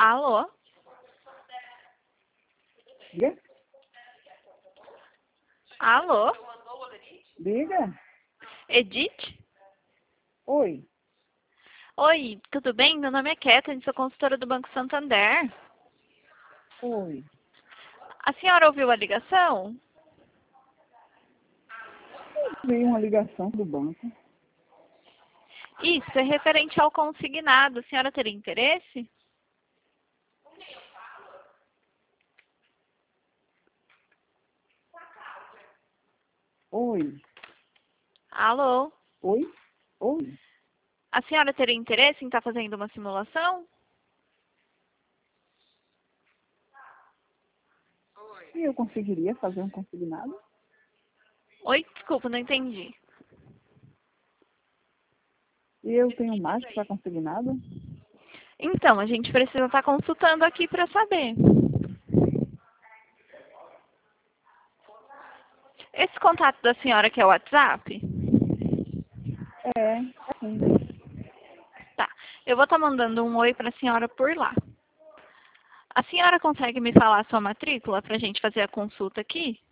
Alô? Diga? Alô? Diga? Edith? Oi. Oi, tudo bem? Meu nome é Kathleen, sou consultora do Banco Santander. Oi. A senhora ouviu a ligação? Veio uma ligação do banco. Isso, é referente ao consignado. A senhora teria interesse? Oi. Alô? Oi? Oi. A senhora teria interesse em estar fazendo uma simulação? E eu conseguiria fazer um consignado? Oi, desculpa, não entendi. E eu tenho margem para consignado? Então, a gente precisa estar consultando aqui para saber. Esse contato da senhora que é o WhatsApp? É, sim. Tá. Eu vou estar mandando um oi para a senhora por lá. A senhora consegue me falar a sua matrícula para a gente fazer a consulta aqui?